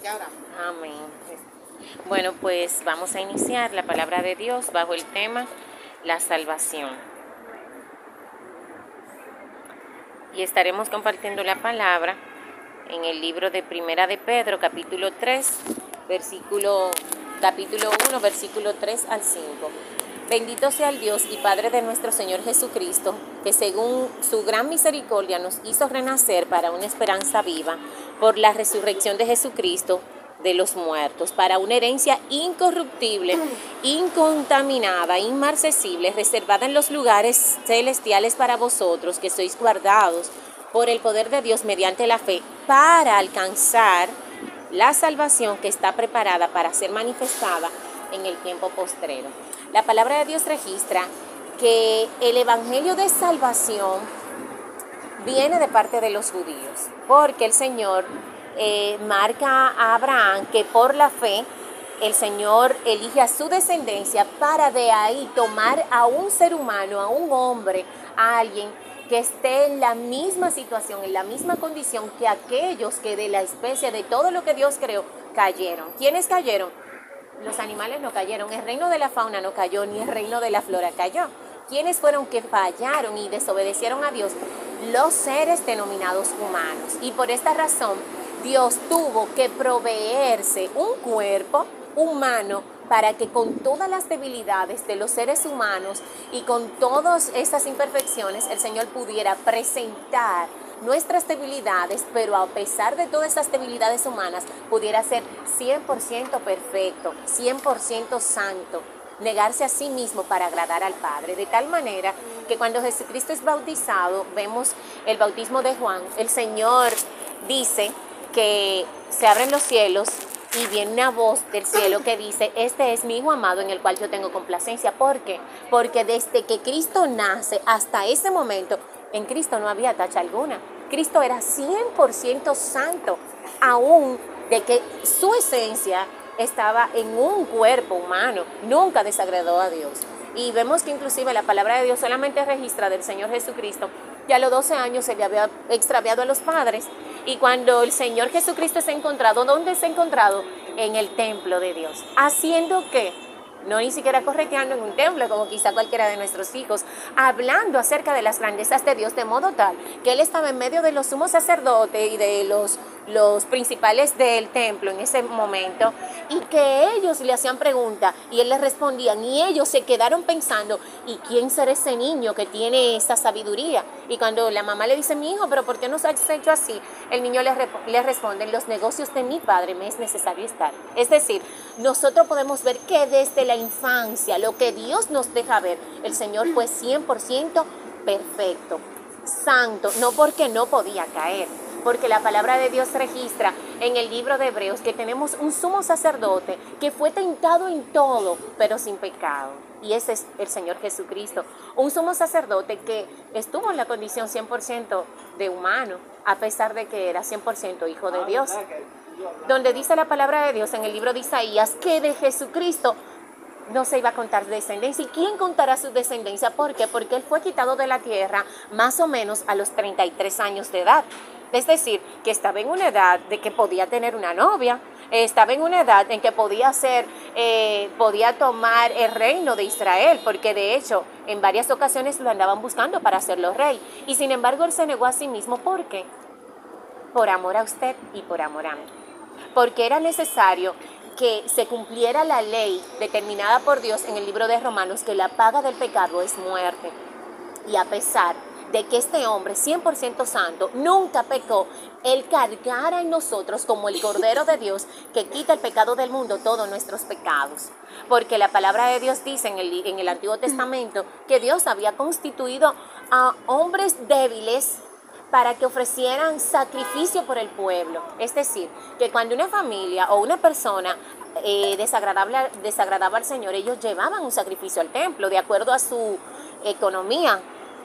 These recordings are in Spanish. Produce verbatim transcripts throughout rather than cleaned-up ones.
Amén. Bueno, pues vamos a iniciar la palabra de Dios bajo el tema la salvación. Y estaremos compartiendo la palabra en el libro de Primera de Pedro, capítulo tres, versículo, capítulo uno, versículo tres al cinco. Bendito sea el Dios y Padre de nuestro Señor Jesucristo, que según su gran misericordia nos hizo renacer para una esperanza viva por la resurrección de Jesucristo de los muertos, para una herencia incorruptible, incontaminada, inmarcesible, reservada en los lugares celestiales para vosotros, que sois guardados por el poder de Dios mediante la fe, para alcanzar la salvación que está preparada para ser manifestada en el tiempo postrero. La palabra de Dios registra que el evangelio de salvación viene de parte de los judíos, porque el Señor eh, marca a Abraham que por la fe el Señor elige a su descendencia para de ahí tomar a un ser humano, a un hombre, a alguien que esté en la misma situación, en la misma condición que aquellos que de la especie, de todo lo que Dios creó, cayeron. ¿Quiénes cayeron? Los animales no cayeron, el reino de la fauna no cayó, ni el reino de la flora cayó. ¿Quiénes fueron que fallaron y desobedecieron a Dios? Los seres denominados humanos. Y por esta razón, Dios tuvo que proveerse un cuerpo humano para que con todas las debilidades de los seres humanos y con todas esas imperfecciones, el Señor pudiera presentar nuestras debilidades, pero a pesar de todas esas debilidades humanas, pudiera ser cien por ciento perfecto, cien por ciento santo, negarse a sí mismo para agradar al Padre, de tal manera que cuando Jesucristo es bautizado, vemos el bautismo de Juan, el Señor dice que se abren los cielos y viene una voz del cielo que dice: este es mi Hijo amado en el cual yo tengo complacencia. ¿Por qué? Porque desde que Cristo nace hasta ese momento, en Cristo no había tacha alguna. Cristo era cien por ciento santo, aún de que su esencia estaba en un cuerpo humano, nunca desagradó a Dios. Y vemos que inclusive la palabra de Dios solamente registra del Señor Jesucristo que a los doce años se le había extraviado a los padres, y cuando el Señor Jesucristo se ha encontrado, ¿dónde se ha encontrado? En el templo de Dios. ¿Haciendo qué? No ni siquiera correteando en un templo, como quizá cualquiera de nuestros hijos, hablando acerca de las grandezas de Dios, de modo tal que Él estaba en medio de los sumos sacerdotes y de los, los principales del templo en ese momento, y que ellos le hacían preguntas y Él les respondía, y ellos se quedaron pensando: ¿y quién será ese niño que tiene esa sabiduría? Y cuando la mamá le dice: mi hijo, ¿pero por qué nos has hecho así? El niño le, le responde: en los negocios de mi Padre me es necesario estar. Es decir, nosotros podemos ver que desde la infancia, lo que Dios nos deja ver, el Señor fue cien por ciento perfecto, santo, no porque no podía caer, porque la palabra de Dios registra en el libro de Hebreos que tenemos un sumo sacerdote que fue tentado en todo, pero sin pecado. Y ese es el Señor Jesucristo, un sumo sacerdote que estuvo en la condición cien por ciento de humano, a pesar de que era cien por ciento hijo de Dios. Donde dice la palabra de Dios en el libro de Isaías que de Jesucristo no se iba a contar descendencia. ¿Y quién contará su descendencia? ¿Por qué? Porque Él fue quitado de la tierra más o menos a los treinta y tres años de edad. Es decir, que estaba en una edad de que podía tener una novia, estaba en una edad en que podía ser, eh, podía tomar el reino de Israel, porque de hecho en varias ocasiones lo andaban buscando para hacerlo rey. Y sin embargo Él se negó a sí mismo. ¿Por qué? Por amor a usted y por amor a mí. Porque era necesario que se cumpliera la ley determinada por Dios en el libro de Romanos, que la paga del pecado es muerte. Y a pesar de que este hombre, cien por ciento santo, nunca pecó, Él cargara en nosotros como el Cordero de Dios que quita el pecado del mundo todos nuestros pecados. Porque la palabra de Dios dice en el, en el Antiguo Testamento que Dios había constituido a hombres débiles para que ofrecieran sacrificio por el pueblo. Es decir, que cuando una familia o una persona eh, desagradable, desagradaba al Señor, ellos llevaban un sacrificio al templo de acuerdo a su economía.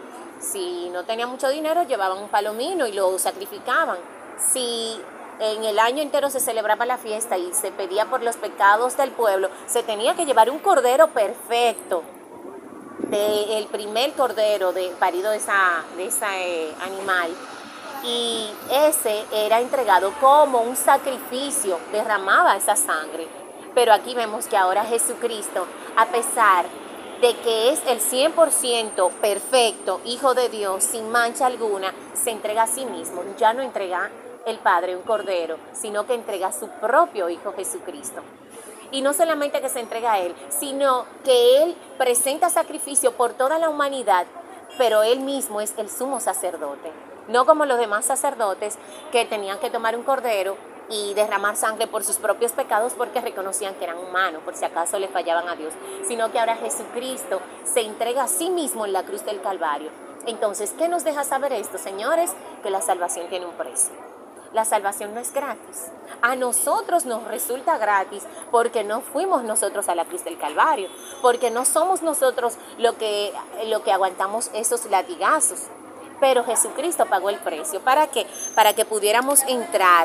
Si no tenían mucho dinero, llevaban un palomino y lo sacrificaban. Si en el año entero se celebraba la fiesta y se pedía por los pecados del pueblo, se tenía que llevar un cordero perfecto, del primer cordero de, parido de ese de esa, eh, animal, y ese era entregado como un sacrificio, derramaba esa sangre. Pero aquí vemos que ahora Jesucristo, a pesar de que es el cien por ciento perfecto, Hijo de Dios, sin mancha alguna, se entrega a sí mismo. Ya no entrega el Padre un cordero, sino que entrega a su propio Hijo Jesucristo. Y no solamente que se entrega a Él, sino que Él presenta sacrificio por toda la humanidad, pero Él mismo es el sumo sacerdote. No como los demás sacerdotes que tenían que tomar un cordero y derramar sangre por sus propios pecados porque reconocían que eran humanos, por si acaso le fallaban a Dios, sino que ahora Jesucristo se entrega a sí mismo en la cruz del Calvario. Entonces, ¿qué nos deja saber esto, señores? Que la salvación tiene un precio. La salvación no es gratis. A nosotros nos resulta gratis porque no fuimos nosotros a la cruz del Calvario, porque no somos nosotros lo que, lo que aguantamos esos latigazos. Pero Jesucristo pagó el precio. ¿Para qué? Para que pudiéramos entrar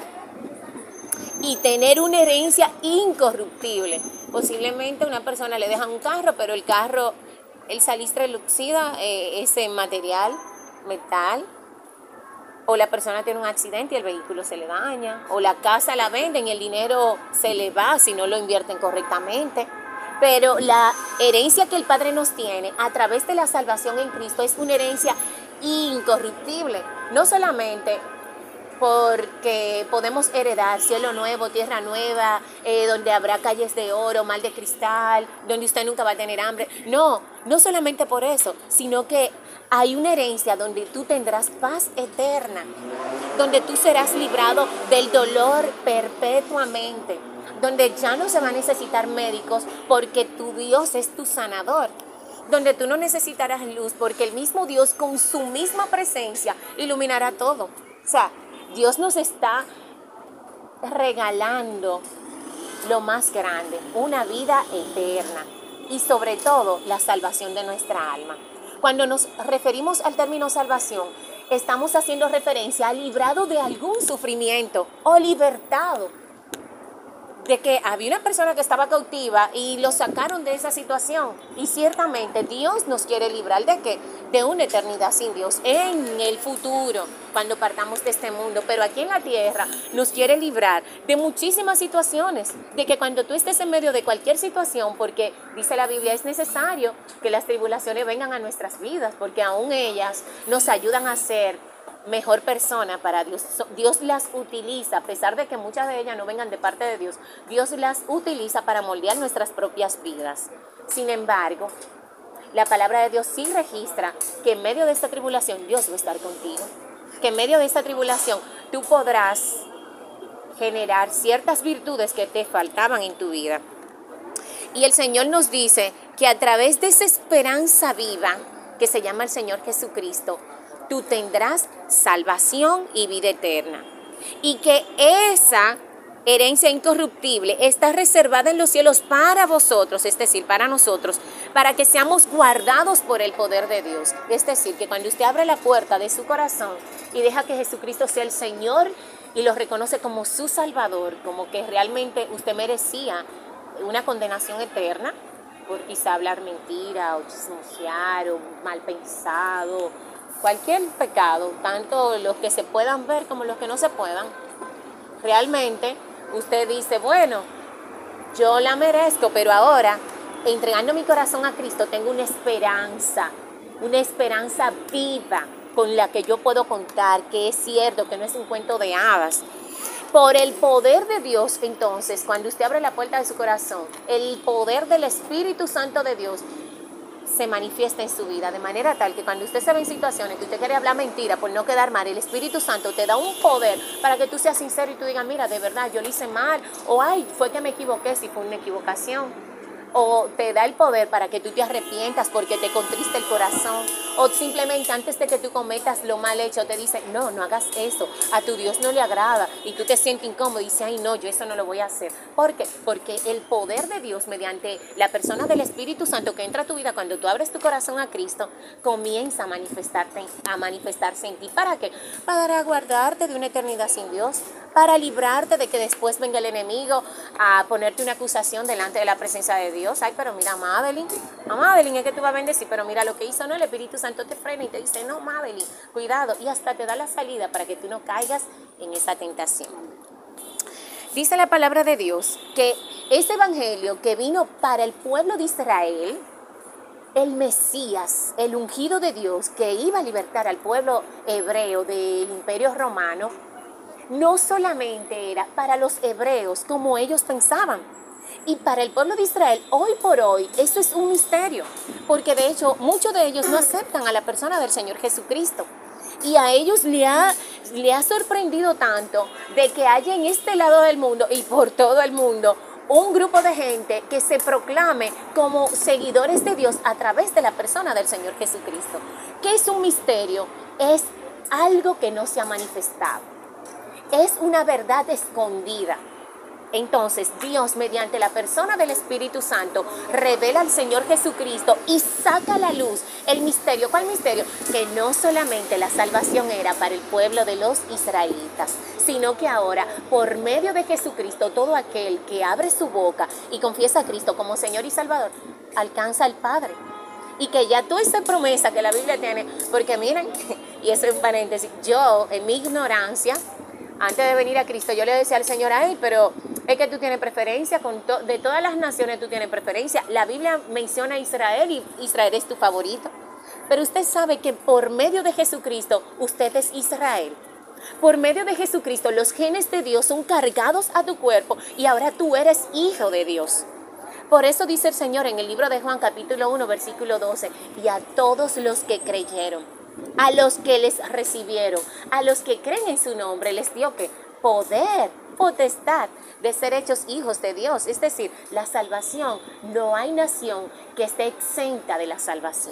y tener una herencia incorruptible. Posiblemente a una persona le dejan un carro, pero el carro, el salistre le oxida eh, ese material, metal. O la persona tiene un accidente y el vehículo se le daña. O la casa la venden y el dinero se le va si no lo invierten correctamente. Pero la herencia que el Padre nos tiene a través de la salvación en Cristo es una herencia incorruptible. No solamente porque podemos heredar cielo nuevo, tierra nueva, eh, donde habrá calles de oro, mar de cristal, donde usted nunca va a tener hambre. No, no solamente por eso, sino que hay una herencia donde tú tendrás paz eterna, donde tú serás librado del dolor perpetuamente, donde ya no se va a necesitar médicos porque tu Dios es tu sanador, donde tú no necesitarás luz porque el mismo Dios con su misma presencia iluminará todo. O sea, Dios nos está regalando lo más grande, una vida eterna y sobre todo la salvación de nuestra alma. Cuando nos referimos al término salvación, estamos haciendo referencia a librado de algún sufrimiento o libertado. De que había una persona que estaba cautiva y lo sacaron de esa situación. Y ciertamente Dios nos quiere librar de qué? De una eternidad sin Dios en el futuro, cuando partamos de este mundo. Pero aquí en la tierra nos quiere librar de muchísimas situaciones. De que cuando tú estés en medio de cualquier situación, porque dice la Biblia, es necesario que las tribulaciones vengan a nuestras vidas, porque aún ellas nos ayudan a ser mejor persona para Dios. Dios las utiliza, a pesar de que muchas de ellas no vengan de parte de Dios, Dios las utiliza para moldear nuestras propias vidas. Sin embargo, la palabra de Dios sí registra que en medio de esta tribulación Dios va a estar contigo, que en medio de esta tribulación tú podrás generar ciertas virtudes que te faltaban en tu vida. Y el Señor nos dice que a través de esa esperanza viva que se llama el Señor Jesucristo, tú tendrás salvación y vida eterna. Y que esa herencia incorruptible está reservada en los cielos para vosotros, es decir, para nosotros, para que seamos guardados por el poder de Dios. Es decir, que cuando usted abre la puerta de su corazón y deja que Jesucristo sea el Señor y lo reconoce como su Salvador, como que realmente usted merecía una condenación eterna, por quizá hablar mentira o chismosear o mal pensado, cualquier pecado, tanto los que se puedan ver como los que no se puedan, realmente usted dice, bueno, yo la merezco, pero ahora, entregando mi corazón a Cristo, tengo una esperanza, una esperanza viva con la que yo puedo contar, que es cierto, que no es un cuento de hadas. Por el poder de Dios, entonces, cuando usted abre la puerta de su corazón, el poder del Espíritu Santo de Dios se manifiesta en su vida, de manera tal que cuando usted se ve en situaciones que usted quiere hablar mentira por no quedar mal, el Espíritu Santo te da un poder para que tú seas sincero y tú digas, mira, de verdad, yo lo hice mal, o ay, fue que me equivoqué, si fue una equivocación. O te da el poder para que tú te arrepientas porque te contriste el corazón, o simplemente antes de que tú cometas lo mal hecho te dice, no, no hagas eso, a tu Dios no le agrada, y tú te sientes incómodo y dices, ay no, yo eso no lo voy a hacer. ¿Por qué? Porque el poder de Dios mediante la persona del Espíritu Santo que entra a tu vida cuando tú abres tu corazón a Cristo, comienza a manifestarte, a manifestarse en ti. ¿Para qué? Para guardarte de una eternidad sin Dios, para librarte de que después venga el enemigo a ponerte una acusación delante de la presencia de Dios. Ay, pero mira, Madeline, a Madeline es que tú vas a bendecir, pero mira lo que hizo, ¿no? El Espíritu Santo te frena y te dice, no, Madeline, cuidado, y hasta te da la salida para que tú no caigas en esa tentación. Dice la palabra de Dios que ese evangelio que vino para el pueblo de Israel, el Mesías, el ungido de Dios que iba a libertar al pueblo hebreo del Imperio Romano, no solamente era para los hebreos como ellos pensaban, y para el pueblo de Israel, hoy por hoy, eso es un misterio, porque de hecho muchos de ellos no aceptan a la persona del Señor Jesucristo. Y a ellos le ha, le ha sorprendido tanto de que haya en este lado del mundo y por todo el mundo un grupo de gente que se proclame como seguidores de Dios a través de la persona del Señor Jesucristo. ¿Qué es un misterio? Es algo que no se ha manifestado. Es una verdad escondida. Entonces Dios, mediante la persona del Espíritu Santo, revela al Señor Jesucristo y saca a la luz el misterio. ¿Cuál misterio? Que no solamente la salvación era para el pueblo de los israelitas, sino que ahora, por medio de Jesucristo, todo aquel que abre su boca y confiesa a Cristo como Señor y Salvador, alcanza al Padre. Y que ya toda esa promesa que la Biblia tiene, porque miren, y eso es un paréntesis, yo en mi ignorancia, antes de venir a Cristo, yo le decía al Señor, ay, pero es que tú tienes preferencia, con to de todas las naciones tú tienes preferencia. La Biblia menciona a Israel y Israel es tu favorito. Pero usted sabe que por medio de Jesucristo, usted es Israel. Por medio de Jesucristo, los genes de Dios son cargados a tu cuerpo y ahora tú eres hijo de Dios. Por eso dice el Señor en el libro de Juan, capítulo uno, versículo doce, y a todos los que creyeron, a los que les recibieron, a los que creen en su nombre, les dio ¿qué? Poder, potestad de ser hechos hijos de Dios. Es decir, la salvación, no hay nación que esté exenta de la salvación.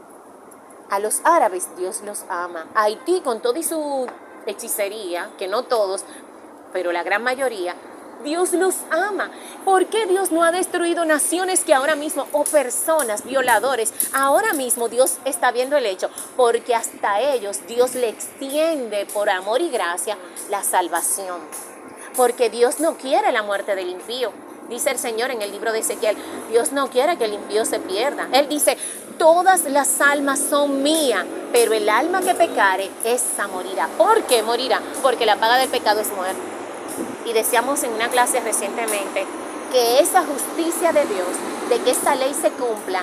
A los árabes Dios los ama. A Haití con toda su hechicería, que no todos, pero la gran mayoría, Dios los ama. ¿Por qué Dios no ha destruido naciones que ahora mismo, o personas, violadores, ahora mismo Dios está viendo el hecho? Porque hasta ellos Dios le extiende por amor y gracia la salvación. Porque Dios no quiere la muerte del impío. Dice el Señor en el libro de Ezequiel, Dios no quiere que el impío se pierda. Él dice, todas las almas son mías, pero el alma que pecare, esa morirá. ¿Por qué morirá? Porque la paga del pecado es muerte. Y decíamos en una clase recientemente que esa justicia de Dios, de que esa ley se cumpla,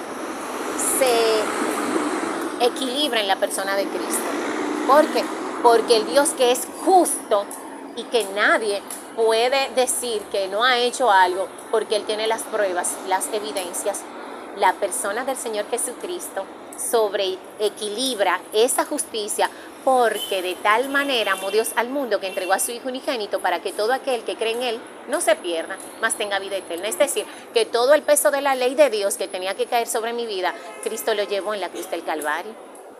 se equilibra en la persona de Cristo. ¿Por qué? Porque el Dios que es justo y que nadie puede decir que no ha hecho algo porque Él tiene las pruebas, las evidencias, la persona del Señor Jesucristo sobre equilibra esa justicia, porque de tal manera amó Dios al mundo que entregó a su Hijo unigénito para que todo aquel que cree en Él no se pierda, mas tenga vida eterna. Es decir, que todo el peso de la ley de Dios que tenía que caer sobre mi vida, Cristo lo llevó en la cruz del Calvario.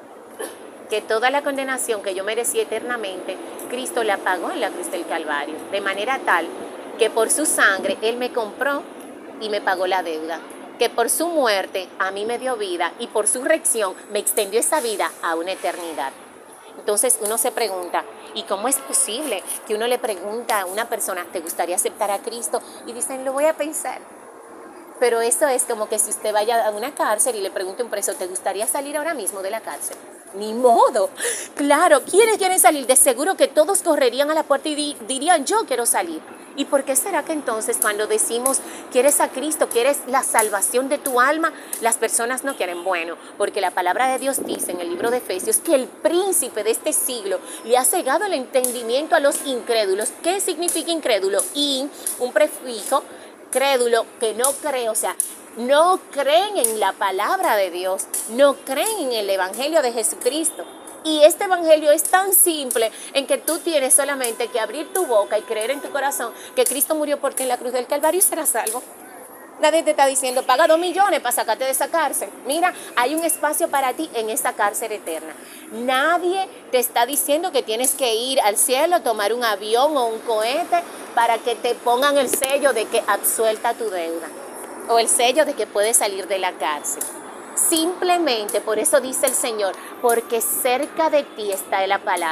Que toda la condenación que yo merecía eternamente, Cristo la pagó en la cruz del Calvario, de manera tal que por su sangre Él me compró y me pagó la deuda. Que por su muerte a mí me dio vida y por su resurrección me extendió esa vida a una eternidad. Entonces uno se pregunta, ¿y cómo es posible que uno le pregunta a una persona, ¿te gustaría aceptar a Cristo? Y dicen, lo voy a pensar. Pero eso es como que si usted vaya a una cárcel y le pregunte a un preso, ¿te gustaría salir ahora mismo de la cárcel? Ni modo. Claro, ¿quiénes quieren salir? De seguro que todos correrían a la puerta y di dirían, yo quiero salir. ¿Y por qué será que entonces cuando decimos, quieres a Cristo, quieres la salvación de tu alma, las personas no quieren? Bueno, porque la palabra de Dios dice en el libro de Efesios que el príncipe de este siglo le ha cegado el entendimiento a los incrédulos. ¿Qué significa incrédulo? Y un prefijo, crédulo, que no cree, o sea, no creen en la palabra de Dios, no creen en el evangelio de Jesucristo. Y este evangelio es tan simple en que tú tienes solamente que abrir tu boca y creer en tu corazón que Cristo murió por ti en la cruz del Calvario y serás salvo. Nadie te está diciendo, paga dos millones para sacarte de esa cárcel. Mira, hay un espacio para ti en esa cárcel eterna. Nadie te está diciendo que tienes que ir al cielo, tomar un avión o un cohete para que te pongan el sello de que absuelta tu deuda o el sello de que puedes salir de la cárcel. Simplemente, por eso dice el Señor, porque cerca de ti está la palabra.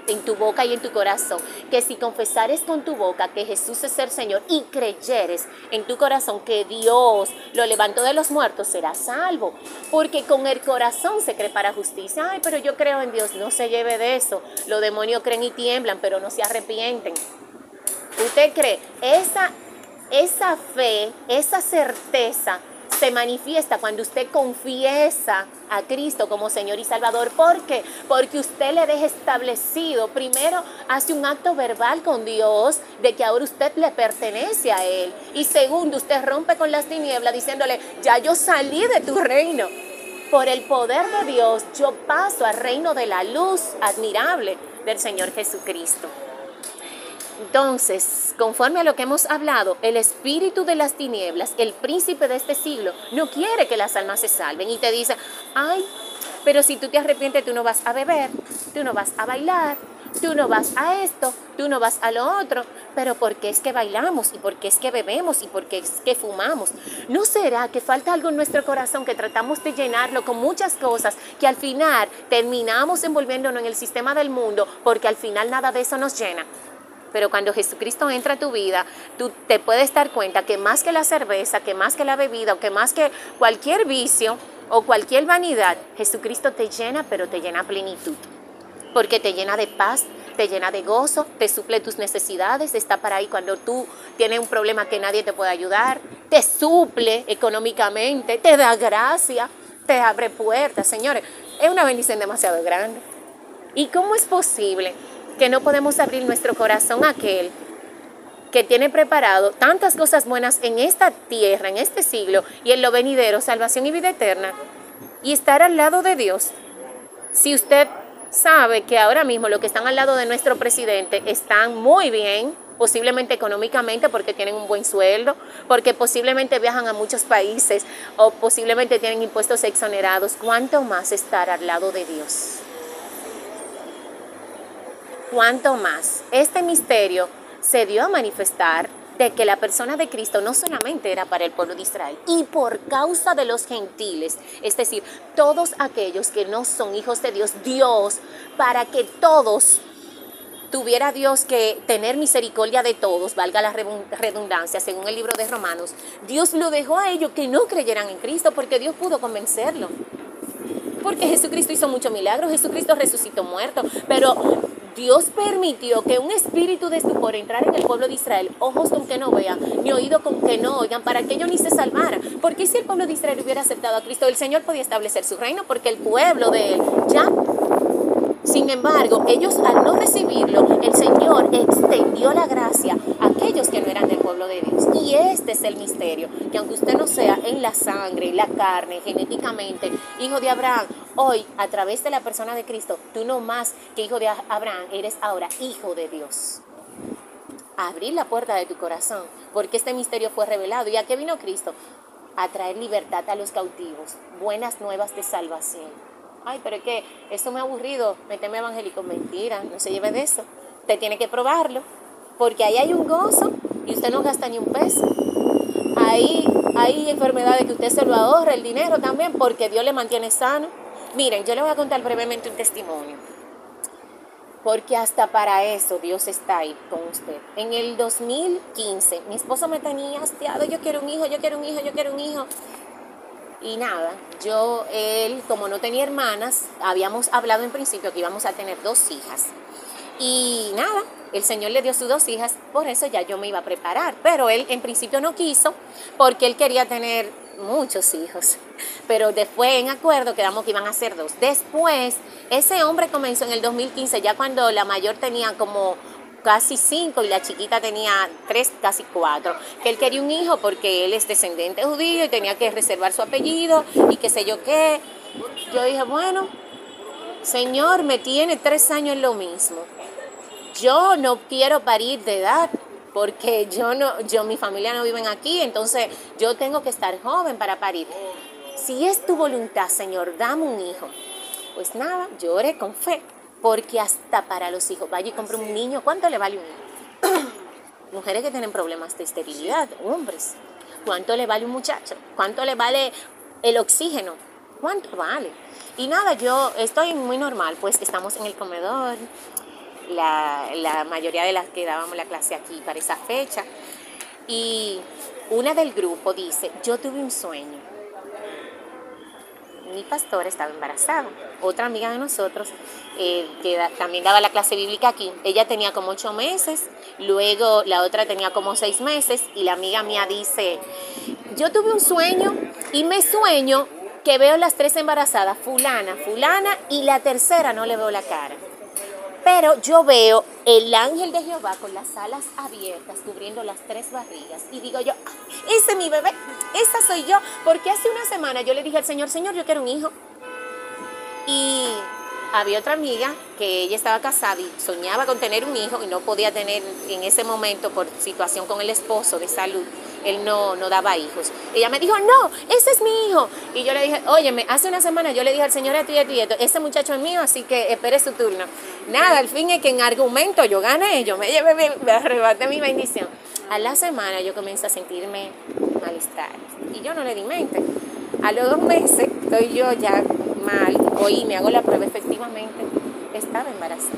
en tu boca y en tu corazón, que si confesares con tu boca que Jesús es el Señor y creyeres en tu corazón que Dios lo levantó de los muertos, serás salvo. Porque con el corazón se cree para justicia. Ay, pero yo creo en Dios. No se lleve de eso. Los demonios creen y tiemblan, pero no se arrepienten. ¿Usted cree? Esa, esa fe, esa certeza se manifiesta cuando usted confiesa a Cristo como Señor y Salvador. ¿Por qué? Porque usted le deja establecido, primero hace un acto verbal con Dios de que ahora usted le pertenece a Él. Y segundo, usted rompe con las tinieblas diciéndole, ya yo salí de tu reino. Por el poder de Dios, yo paso al reino de la luz admirable del Señor Jesucristo. Entonces, conforme a lo que hemos hablado, el espíritu de las tinieblas, el príncipe de este siglo, no quiere que las almas se salven y te dice, ay, pero si tú te arrepientes, tú no vas a beber, tú no vas a bailar, tú no vas a esto, tú no vas a lo otro. Pero ¿por qué es que bailamos? ¿Y por qué es que bebemos? ¿Y por qué es que fumamos? ¿No será que falta algo en nuestro corazón que tratamos de llenarlo con muchas cosas que al final terminamos envolviéndonos en el sistema del mundo porque al final nada de eso nos llena? Pero cuando Jesucristo entra a tu vida, tú te puedes dar cuenta que más que la cerveza, que más que la bebida, o que más que cualquier vicio o cualquier vanidad, Jesucristo te llena, pero te llena a plenitud. Porque te llena de paz, te llena de gozo, te suple tus necesidades, está para ahí cuando tú tienes un problema que nadie te puede ayudar, te suple económicamente, te da gracia, te abre puertas. Señores, es una bendición demasiado grande. ¿Y cómo es posible que no podemos abrir nuestro corazón a aquel que tiene preparado tantas cosas buenas en esta tierra, en este siglo y en lo venidero, salvación y vida eterna, y estar al lado de Dios? Si usted sabe que ahora mismo los que están al lado de nuestro presidente están muy bien, posiblemente económicamente porque tienen un buen sueldo, porque posiblemente viajan a muchos países o posiblemente tienen impuestos exonerados, ¿cuánto más estar al lado de Dios? ¿Cuánto más? Este misterio se dio a manifestar de que la persona de Cristo no solamente era para el pueblo de Israel, y por causa de los gentiles, es decir, todos aquellos que no son hijos de Dios, Dios, para que todos tuviera Dios que tener misericordia de todos, valga la redundancia, según el libro de Romanos, Dios lo dejó a ellos que no creyeran en Cristo, porque Dios pudo convencerlo. Porque Jesucristo hizo muchos milagros, Jesucristo resucitó muertos, pero Dios permitió que un espíritu de estupor entrara en el pueblo de Israel, ojos con que no vean, ni oídos con que no oigan, para que ellos ni se salvaran. Porque si el pueblo de Israel hubiera aceptado a Cristo, el Señor podía establecer su reino, porque el pueblo de Él ya. Sin embargo, ellos al no recibirlo, el Señor extendió la gracia a aquellos que no eran del pueblo de Dios. Y este es el misterio, que aunque usted no sea en la sangre, en la carne, genéticamente, hijo de Abraham, hoy, a través de la persona de Cristo, tú no más que hijo de Abraham, eres ahora hijo de Dios. Abrir la puerta de tu corazón, porque este misterio fue revelado. ¿Y a qué vino Cristo? A traer libertad a los cautivos, buenas nuevas de salvación. Ay, pero es que eso me ha aburrido, méteme evangélico. Mentira, no se lleve de eso. Usted tiene que probarlo, porque ahí hay un gozo y usted no gasta ni un peso. Ahí hay enfermedades que usted se lo ahorra, el dinero también, porque Dios le mantiene sano. Miren, yo le voy a contar brevemente un testimonio, porque hasta para eso Dios está ahí con usted. En el dos mil quince, mi esposo me tenía hastiado, yo quiero un hijo, yo quiero un hijo, yo quiero un hijo. Y nada, yo, él, como no tenía hermanas, habíamos hablado en principio que íbamos a tener dos hijas. Y nada, el Señor le dio sus dos hijas, por eso ya yo me iba a preparar. Pero él en principio no quiso, porque él quería tener muchos hijos. Pero después en acuerdo quedamos que iban a ser dos. Después, ese hombre comenzó en el dos mil quince, ya cuando la mayor tenía como casi cinco y la chiquita tenía tres, casi cuatro, que él quería un hijo porque él es descendente judío y tenía que reservar su apellido y qué sé yo qué. Yo dije, bueno, Señor, me tiene tres años en lo mismo. Yo no quiero parir de edad porque yo no, yo, mi familia no viven aquí, entonces yo tengo que estar joven para parir. Si es tu voluntad, Señor, dame un hijo. Pues nada, yo oré con fe. Porque hasta para los hijos, vaya y compre un niño, ¿cuánto le vale un niño? Mujeres que tienen problemas de esterilidad, hombres, ¿cuánto le vale un muchacho? ¿Cuánto le vale el oxígeno? ¿Cuánto vale? Y nada, yo estoy muy normal, pues estamos en el comedor la, la mayoría de las que dábamos la clase aquí para esa fecha. Y una del grupo dice, yo tuve un sueño. Mi pastora estaba embarazada. Otra amiga de nosotros, eh, que da, también daba la clase bíblica aquí, ella tenía como ocho meses, luego la otra tenía como seis meses, y la amiga mía dice, yo tuve un sueño y me sueño que veo las tres embarazadas, fulana, fulana, y la tercera no le veo la cara. Pero yo veo el ángel de Jehová con las alas abiertas cubriendo las tres barrigas. Y digo yo, ese es mi bebé, esa soy yo. Porque hace una semana yo le dije al Señor, Señor, yo quiero un hijo. Y había otra amiga que ella estaba casada y soñaba con tener un hijo y no podía tener en ese momento por situación con el esposo de salud. Él no, no daba hijos. Ella me dijo, no, ese es mi hijo. Y yo le dije, óyeme, hace una semana yo le dije al Señor esto y esto y esto, ese muchacho es mío, así que espere su turno. Nada, al fin es que en argumento yo gané, yo me llevé, me, me arrebaté mi bendición. A la semana yo comencé a sentirme malestar y yo no le di mente. A los dos meses estoy yo ya mal, oí, me hago la prueba, efectivamente estaba embarazada.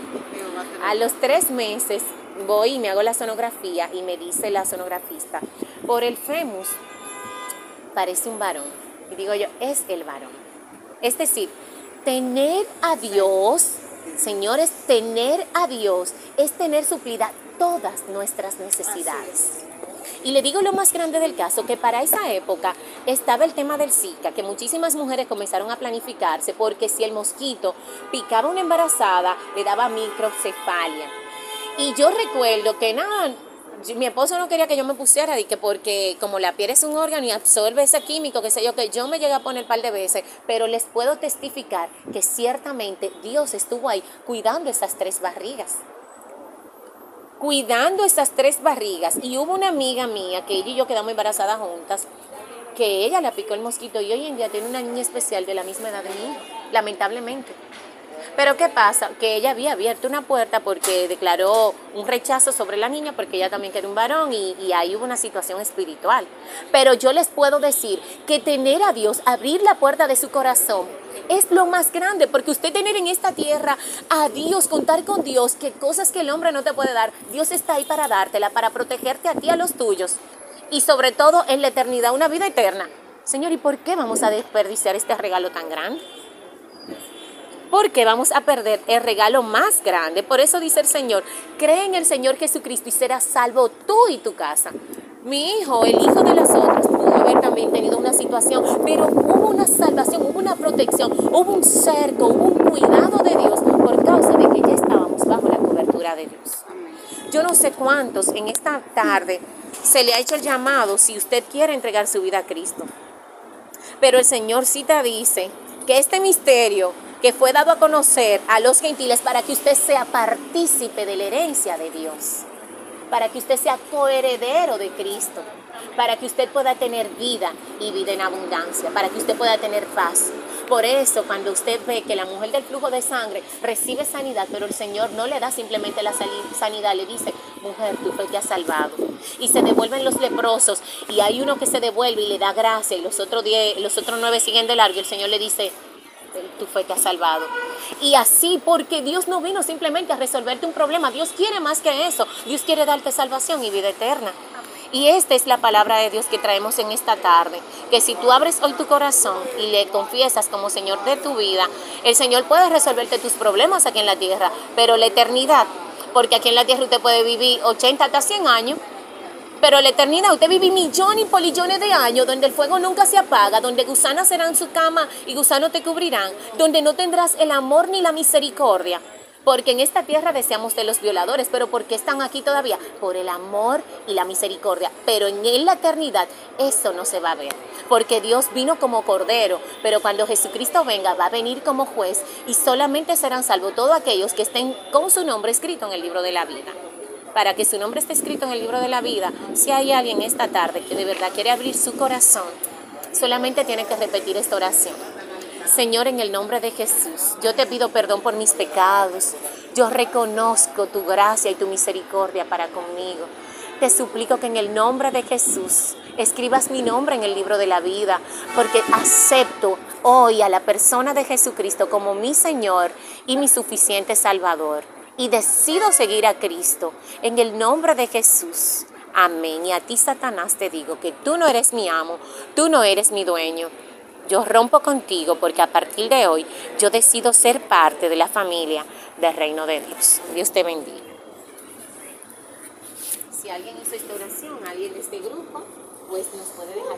A los tres meses voy y me hago la sonografía y me dice la sonografista, por el fémur parece un varón. Y digo yo, es el varón. Es decir, tener a Dios, señores, tener a Dios es tener suplida todas nuestras necesidades. Y le digo lo más grande del caso, que para esa época estaba el tema del Zika, que muchísimas mujeres comenzaron a planificarse porque si el mosquito picaba a una embarazada, le daba microcefalia. Y yo recuerdo que nada, mi esposo no quería que yo me pusiera, y que porque como la piel es un órgano y absorbe ese químico, que sé yo, que yo me llegué a poner un par de veces, pero les puedo testificar que ciertamente Dios estuvo ahí cuidando esas tres barrigas. Cuidando esas tres barrigas. Y hubo una amiga mía, que ella y yo quedamos embarazadas juntas, que ella le picó el mosquito y hoy en día tiene una niña especial de la misma edad de mi hijo, lamentablemente. Pero ¿qué pasa? Que ella había abierto una puerta porque declaró un rechazo sobre la niña porque ella también quería un varón y, y ahí hubo una situación espiritual. Pero yo les puedo decir que tener a Dios, abrir la puerta de su corazón, es lo más grande, porque usted tener en esta tierra a Dios, contar con Dios, que cosas que el hombre no te puede dar, Dios está ahí para dártela, para protegerte a ti y a los tuyos, y sobre todo en la eternidad, una vida eterna. Señor, ¿y por qué vamos a desperdiciar este regalo tan grande? ¿Por qué vamos a perder el regalo más grande? Por eso dice el Señor, cree en el Señor Jesucristo y serás salvo tú y tu casa. Mi hijo, el hijo de las otras, pudo haber también tenido una situación, pero hubo una salvación, hubo una protección, hubo un cerco, hubo un cuidado de Dios por causa de que ya estábamos bajo la cobertura de Dios. Yo no sé cuántos en esta tarde se le ha hecho el llamado si usted quiere entregar su vida a Cristo. Pero el Señor sí te dice que este misterio que fue dado a conocer a los gentiles para que usted sea partícipe de la herencia de Dios, para que usted sea coheredero de Cristo, para que usted pueda tener vida y vida en abundancia, para que usted pueda tener paz. Por eso, cuando usted ve que la mujer del flujo de sangre recibe sanidad, pero el Señor no le da simplemente la sanidad, le dice, mujer, tu fe te ha salvado. Y se devuelven los leprosos, y hay uno que se devuelve y le da gracia, y los otros diez, los otros nueve siguen de largo, y el Señor le dice, tu fe te ha salvado. Y así, porque Dios no vino simplemente a resolverte un problema, Dios quiere más que eso, Dios quiere darte salvación y vida eterna. Y esta es la palabra de Dios que traemos en esta tarde, que si tú abres hoy tu corazón y le confiesas como Señor de tu vida, el Señor puede resolverte tus problemas aquí en la tierra, pero la eternidad, porque aquí en la tierra usted puede vivir ochenta hasta cien años, pero la eternidad, usted vive millones y polillones de años donde el fuego nunca se apaga, donde gusanas serán su cama y gusanos te cubrirán, donde no tendrás el amor ni la misericordia. Porque en esta tierra deseamos de los violadores, pero ¿por qué están aquí todavía? Por el amor y la misericordia. Pero en la eternidad eso no se va a ver, porque Dios vino como cordero, pero cuando Jesucristo venga va a venir como juez y solamente serán salvos todos aquellos que estén con su nombre escrito en el libro de la vida. Para que su nombre esté escrito en el libro de la vida, si hay alguien esta tarde que de verdad quiere abrir su corazón, solamente tiene que repetir esta oración. Señor, en el nombre de Jesús, yo te pido perdón por mis pecados. Yo reconozco tu gracia y tu misericordia para conmigo. Te suplico que en el nombre de Jesús escribas mi nombre en el libro de la vida, porque acepto hoy a la persona de Jesucristo como mi Señor y mi suficiente Salvador. y decido seguir a Cristo en el nombre de Jesús. Amén. Y a ti, Satanás, te digo que tú no eres mi amo, tú no eres mi dueño. Yo rompo contigo porque a partir de hoy yo decido ser parte de la familia del reino de Dios. Dios te bendiga. Si alguien hizo esta oración, alguien de este grupo, pues nos puede dejar